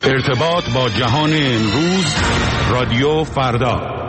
ارتباط با جهان امروز، رادیو فردا.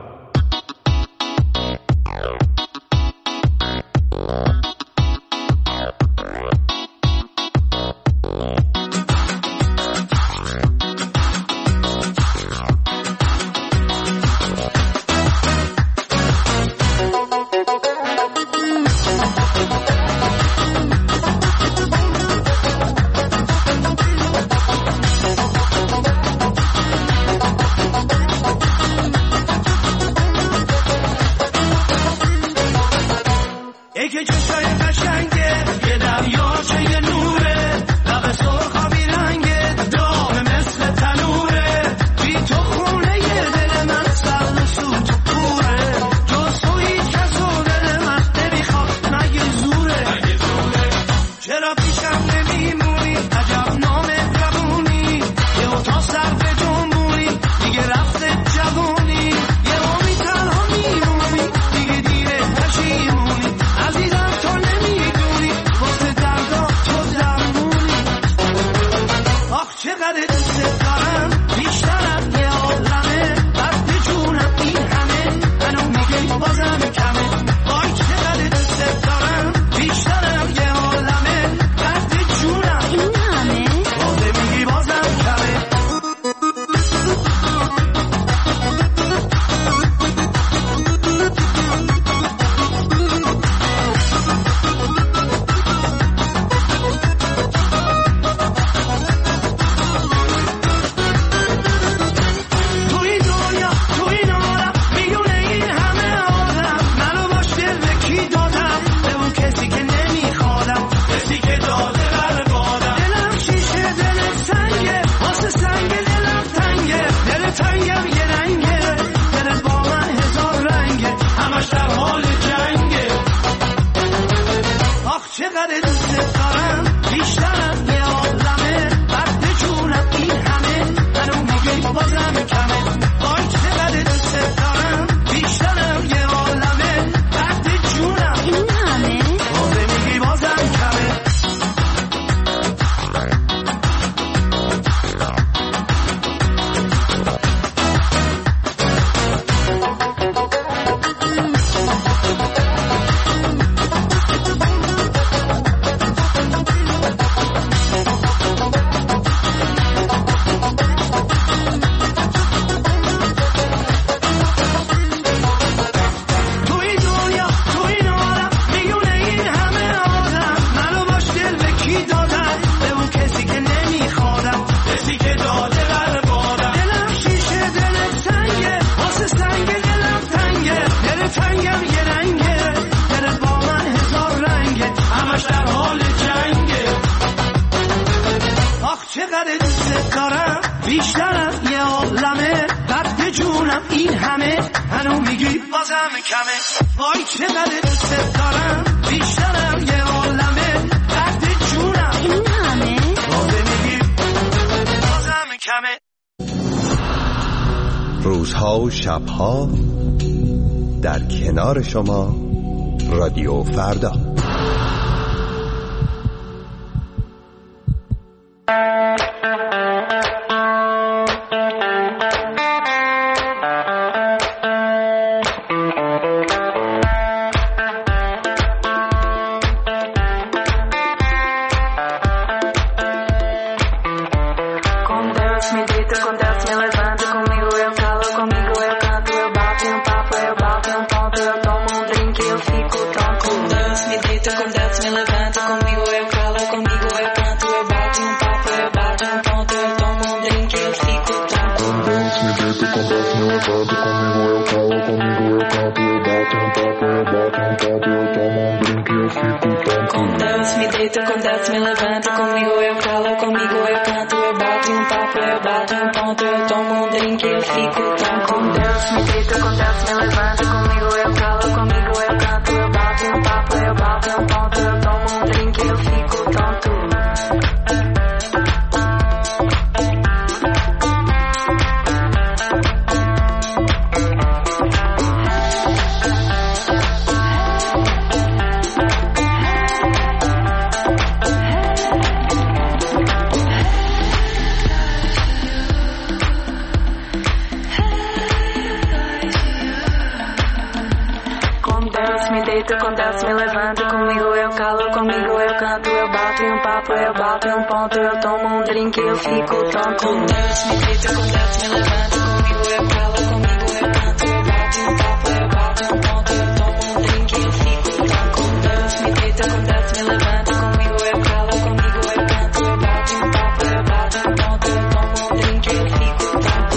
روزها و شبها در کنار شما، رادیو فردا. grito, acontece, me levanto. Comigo eu calo, comigo eu canto. Eu bato em papo, eu bato em ponto. Eu tomo drink, eu fico tonto. Acontece, me grito, acontece, me levanto. Comigo eu calo, comigo eu canto. Eu bato em papo, eu bato em ponto. Eu tomo drink, eu fico tonto. Acontece, me grito, acontece, me levanto. Comigo eu calo, comigo eu canto. Eu bato em papo, eu bato em ponto. Eu tomo drink, eu fico tonto.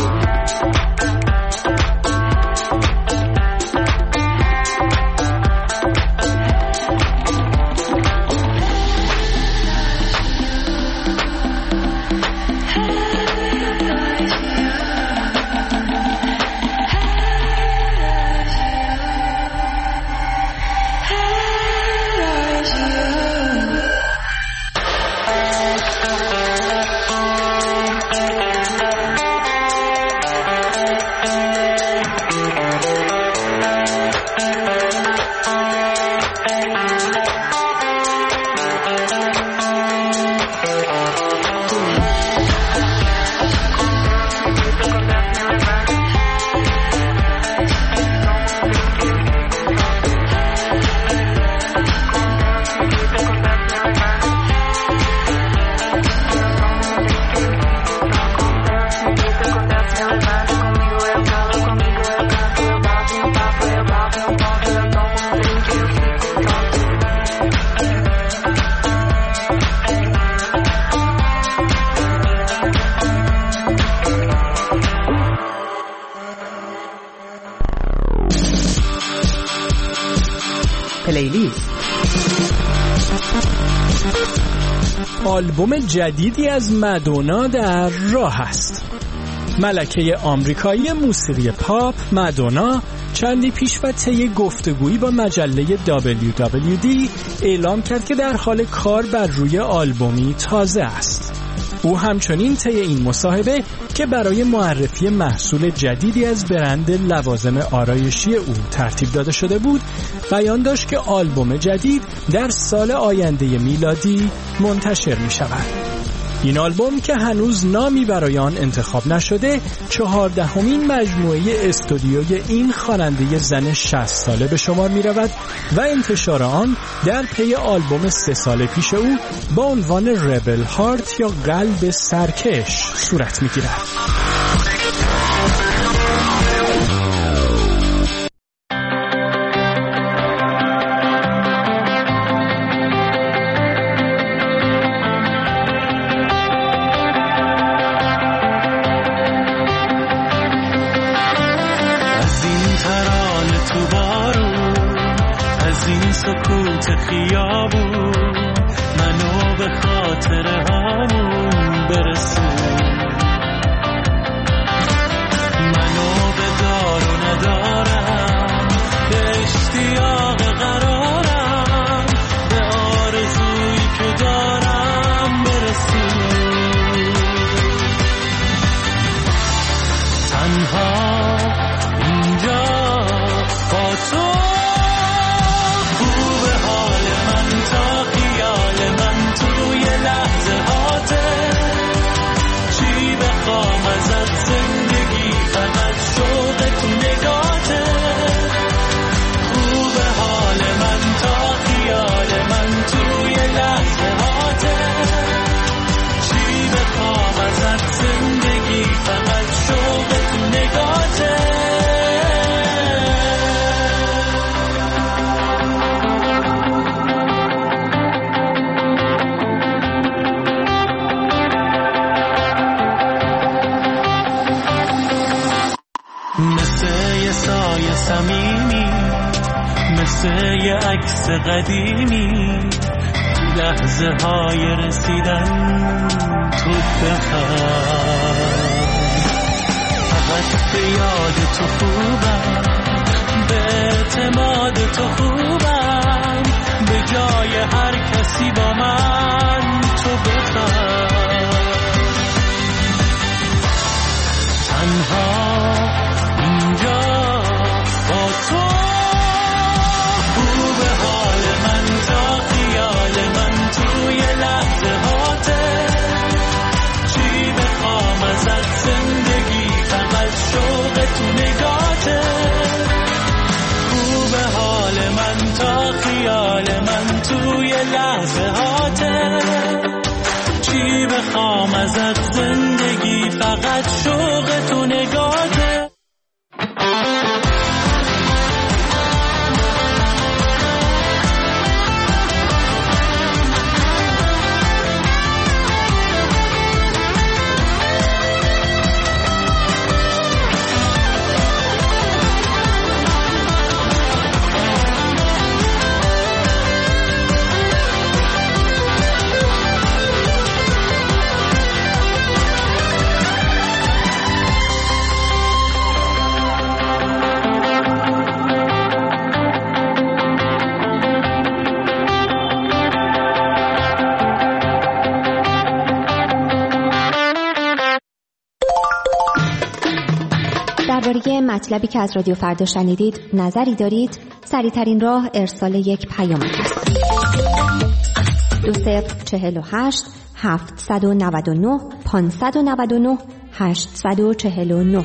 پلیلیست. آلبوم جدیدی از مادونا در راه است. ملکه آمریکایی موسیقی پاپ مادونا چندی پیش و طی گفتگویی با مجله WWD اعلام کرد که در حال کار بر روی آلبومی تازه است. او همچنین طی این مصاحبه که برای معرفی محصول جدیدی از برند لوازم آرایشی او ترتیب داده شده بود، بیان داشت که آلبوم جدید در سال آینده میلادی منتشر می شود. این آلبوم که هنوز نامی برای آن انتخاب نشده، 14مین مجموعه استودیوی این خواننده زن 60 ساله به شمار می رود و انتشار آن در پی آلبوم 3 سال پیش او با عنوان ربل هارت یا قلب سرکش صورت می گیرد. قدیمی لحظه های رسیدن تو بخواه، فقط به یاد تو خوبم، به اعتماد تو خوبم، به جای هر کسی با من تو بخواه. تنها اینجا با تو تو نگاته، خوب حال من تا میخوام ازت زندگی فقط شوق تو نگاهه. درباره مطلبی که از رادیو فردا شنیدید نظری دارید؟ سریع‌ترین راه ارسال یک پیام است. 2048 799 599 849.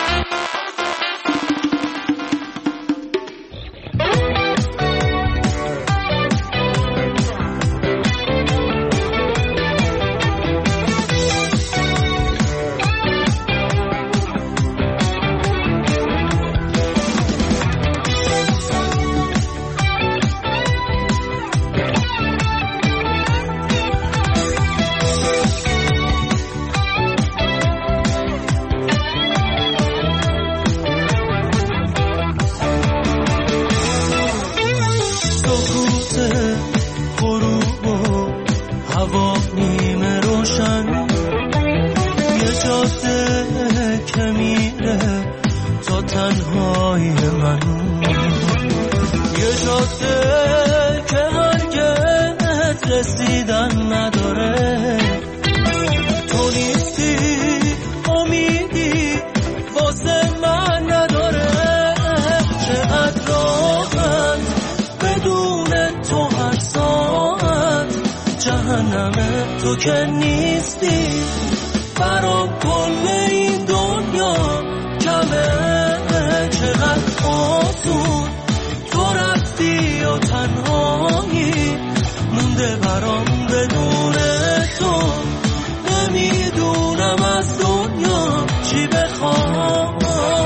تو که نیستی برام کل این دنیا کمه، چقدر آسون تو رفتی و تنهایی مونده برام بدون تو، نمیدونم از دنیا چی بخوام.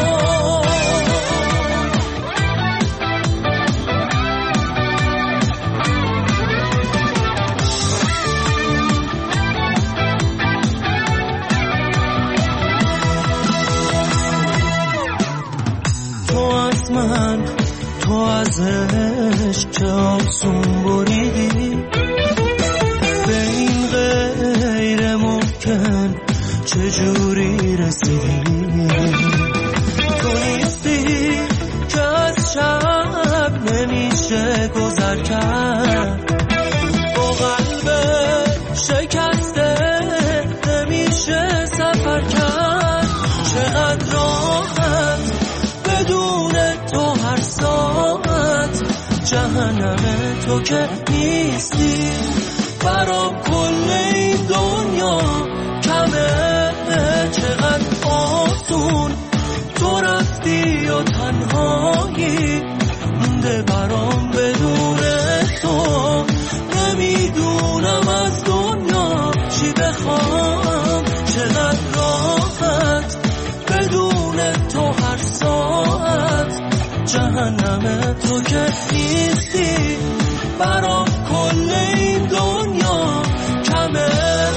تو از عشق که آسون بریدی به این غیر ممکن چجوری رسیدی؟ تو نیستی که از شب نمیشه گذر کرد، با قلب شکسته نمیشه سفر کرد، چقدر راحت بدون تو هر ساعت جهنم تو که نیستی برام کل این دنیا کمه، چقدر آسون تو رفتی و تنهایی مونده برام بدون تو، نمیدونم از دنیا چی بخوام، چقدر راحت بدون تو هر ساعت جهنم تو که نیستی برام کل این دنیا کمه.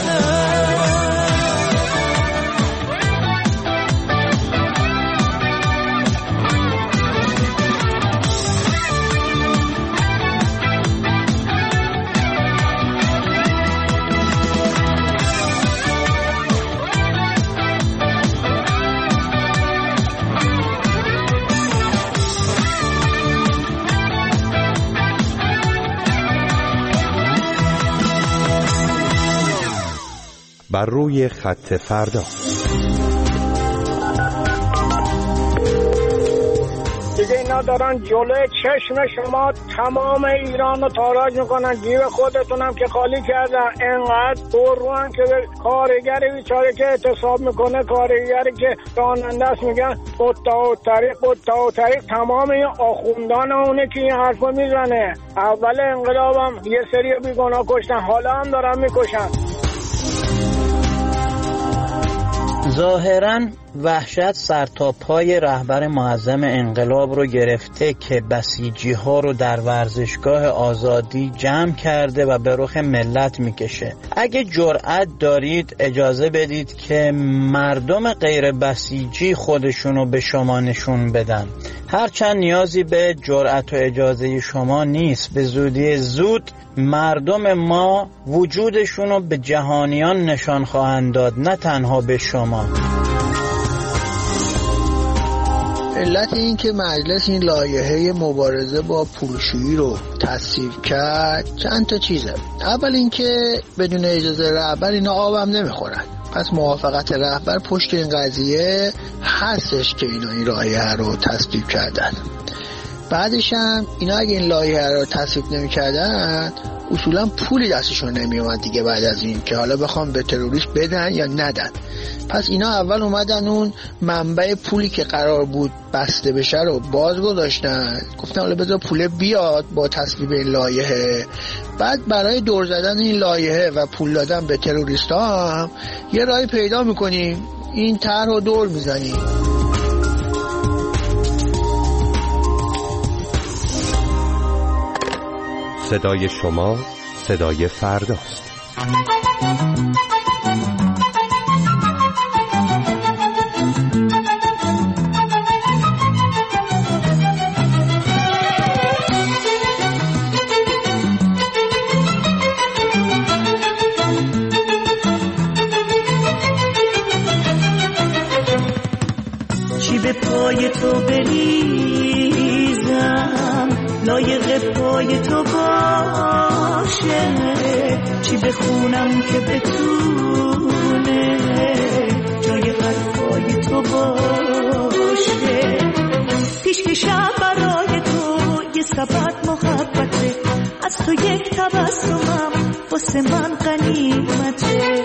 بر روی خط فردا. دیگه اینا دارن جلوی چشم شما تمام ایران رو تاراج میکنن، جیب خودتونم که خالی کردن، انقدر بروان که به کارگر بیچاره که اعتصاب میکنه، کارگری که راننده است میگن قطع و طریق تمام این آخوندان اونه که این حرفو میزنه. اول انقلابم یه سری بیگناه کشتن، حالا هم دارن میکشن. ظاهراً وحشت سر تا پای رهبر معظم انقلاب رو گرفته که بسیجی ها رو در ورزشگاه آزادی جمع کرده و به رخ ملت میکشه. اگه جرأت دارید اجازه بدید که مردم غیر بسیجی خودشونو به شما نشون بدن. هرچند نیازی به جرأت و اجازه شما نیست، به زودی زود مردم ما وجودشونو به جهانیان نشان خواهند داد، نه تنها به شما. علت این که مجلس این لایحه مبارزه با پولشویی رو تصویب کرد چند تا چیزه. اول این که بدون اجازه رهبر اینا آبم نمیخورن، پس موافقت رهبر پشت این قضیه هستش که اینا این لایحه رو تصویب کردن. بعدش هم اینا اگه این لایحه رو تصویب نمی‌کردن اصولا پولی دستشون نمیومد دیگه بعد از این که حالا بخوام به تروریست بدن یا ندن. پس اینا اول اومدن اون منبع پولی که قرار بود بسته بشه رو باز گذاشتن، گفتن حالا بذار پول بیاد با تصویب این لایحه، بعد برای دور زدن این لایحه و پول دادن به تروریستا هم یه راهی پیدا میکنیم، این طرح رو دور میزنیم. صدای شما صدای فرداست. چی به پای تو بریزم لایق پای تو باشه، چی بخونم که بتونه جای حرفای تو باشه، پیشکشم برای تو یه سبد محبته، از تو یک تبسمم واسه من غنیمته.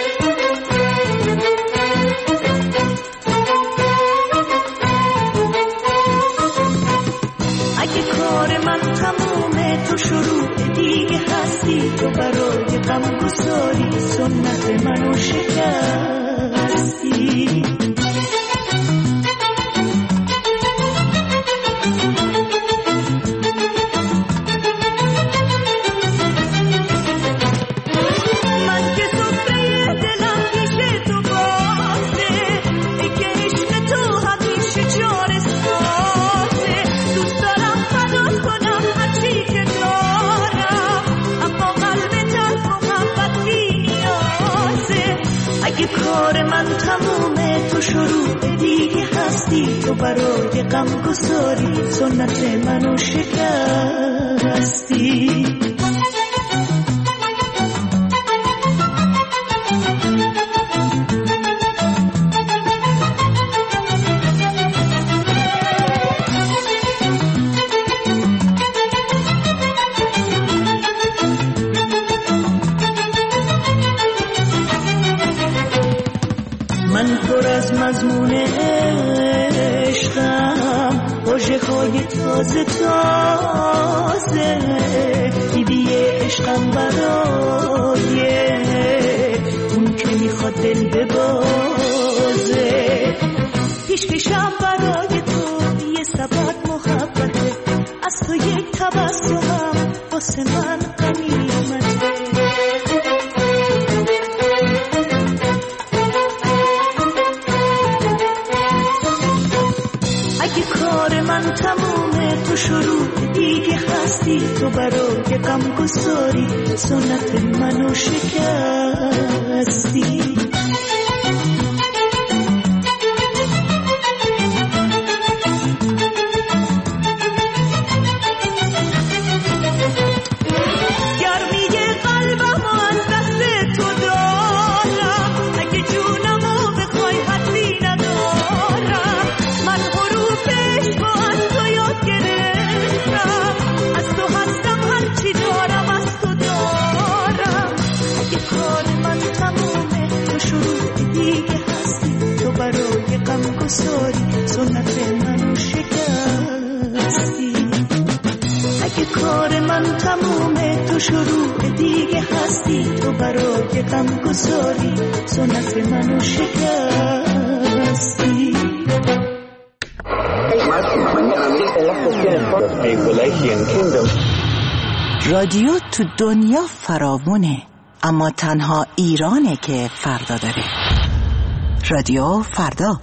تو شروع دیگه هستی، تو برای غمگساری سنت منو شکستی. من که سفره دلم پیش تو بازه، دیگه عشق تو همیشه جار سازه، دوست دارم فدا کنم هرچی که اگه کار من تمومه تو شروع دیگه هستی، تو برای غمگساری سنت منو شکستی. من پر از مضمون عشقم، واژه‌های تازه تازه، دیدی عشقم برای اون که میخواد دل ببازه، پیشکشم برای تو یه سبد محبته، از تو یک تبسمم واسه من غنیمته. کار من تمومه تو شروع دیگه هستی، تو برای غمگساری سنت منو شکستی. سنت منو شکستی. اگه کار من تمومه تو شروع دیگه هستی، تو برای غمگساری سنت منو شکستی. رادیو تو دنیا فراوونه، اما تنها ایرانه که فردا داره. رادیو فردا.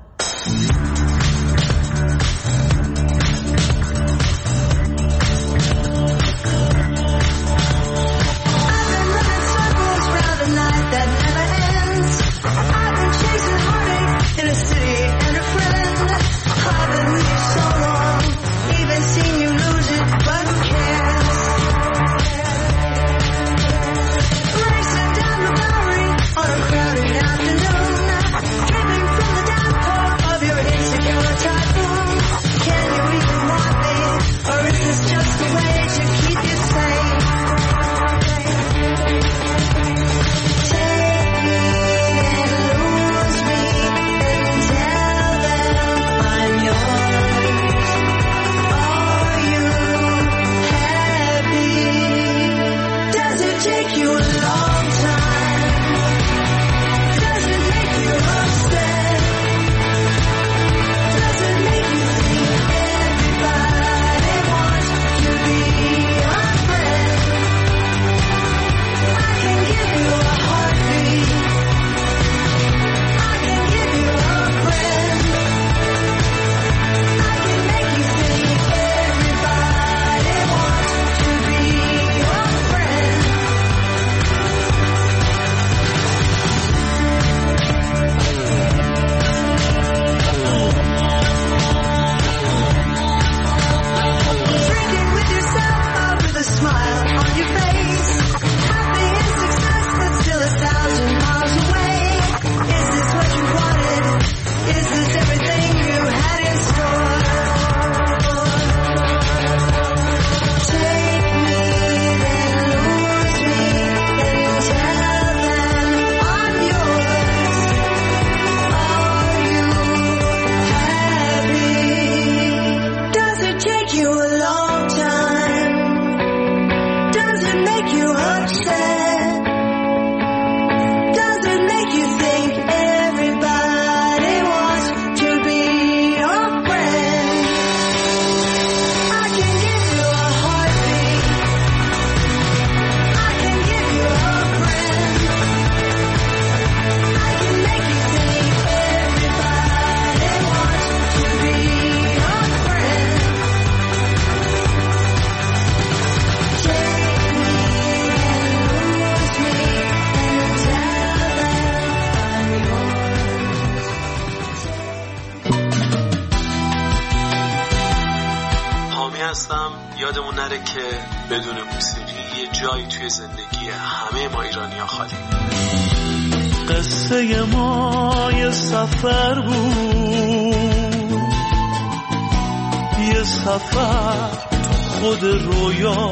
یادمون نره که بدون موسیقی یه جایی توی زندگی همه ما ایرانی‌ها خالی. قصه ما یه سفر بود، یه سفر خود رویا،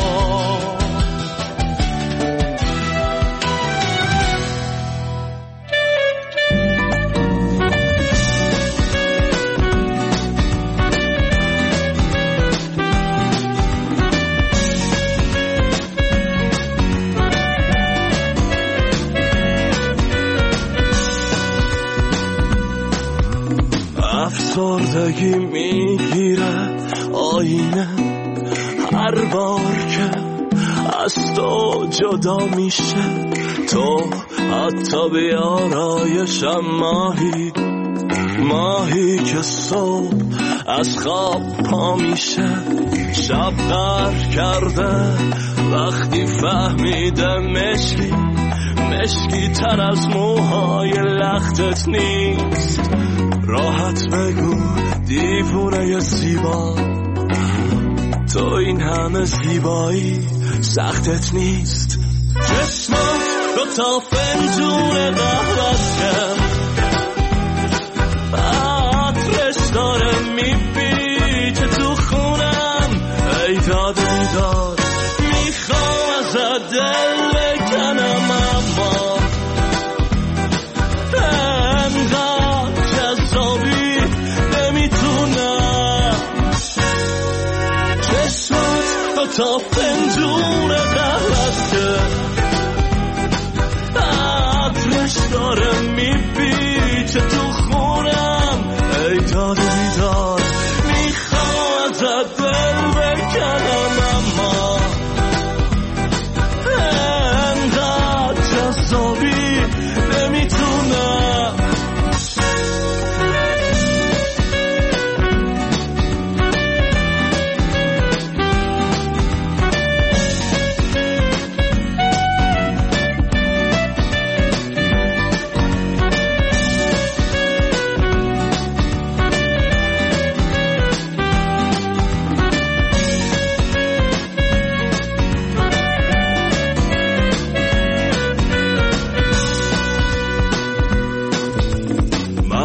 افسردگی میگیره آینه هر بار که از تو جدا میشه. تو حتی به آرایشم ماهی که صبح از خواب پا میشه. شب غر کرده وقتی فهمیده مشکی تر از موهای لختت نیست. راحت بگو دیوونه زیبا، تو این همه زیبایی سختت نیست. چشمات رو تا فنجون قهوه‌ت کرد، عطرش داره میپیچه تو خونم. ای داد بیداد میخوام ازت دل بکنم، اما تا پنجون قهوه‌ت که عطرش داره میپیچه تو خونم. ای داد بیداد میخوام ازت دل بکنم، اما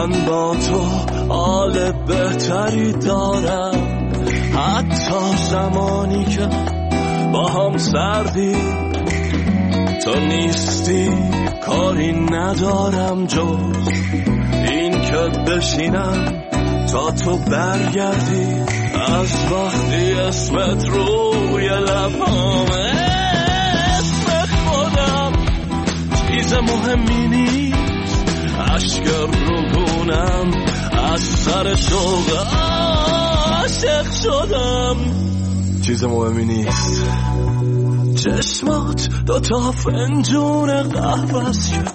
من با تو حال بهتری دارم، حتی زمانی که با هم سردی. تو نیستی کاری ندارم جز این که بشینم تا تو برگردی. از وقتی اسمت روی لبامه، اسم خودم چیز مهمی نیست، اشک رودونم از سر شوق عاشق شدم. چیز مهمی نیست، چشمات دوتا فنجون قهوه‌ست که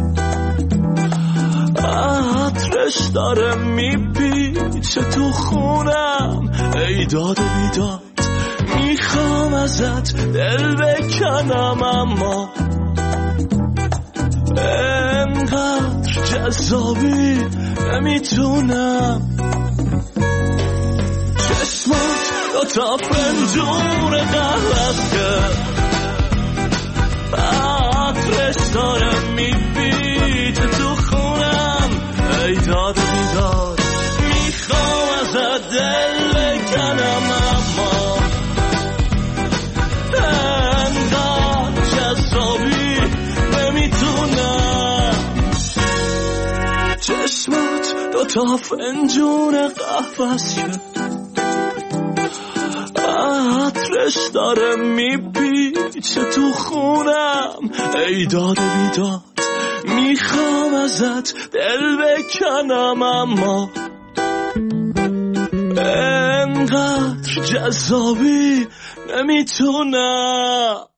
عطرش داره میپیچه تو خونم. ای داد و بیداد میخوام ازت دل بکنم، اما انقدر جذابی نمیتونم. چشمات دوتا فنجون قهوه‌ست که عطرش داره میپیچه تو خونم. ای داد و بیداد میخوام ازت دل بکنم، اما انقدر جذابی نمیتونم. چشمات دوتا فنجون قهوه‌ست که عطرش داره میپیچه تو خونم. ای داد و بیداد میخوام ازت دل بکنم، اما انقدر جذابی نمیتونم.